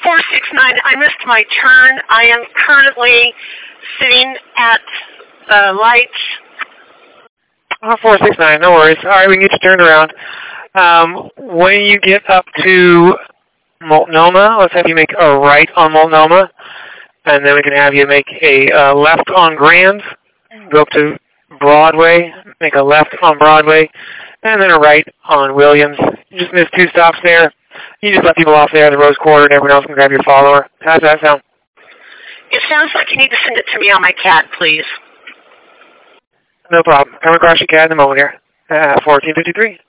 469. I missed my turn. I am currently sitting at the lights. 469, no worries. All right, we can get you turned around. When you get up to Multnomah, let's have you make a right on Multnomah, and then we can have you make a left on Grand, go up to Broadway, make a left on Broadway, and then a right on Williams. You just missed 2 stops there. You just let people off there in the Rose Quarter, and everyone else can grab your follower. How's that sound? It sounds like you need to send it to me on my CAD, please. No problem. Come across your CAD in a moment here. 1453.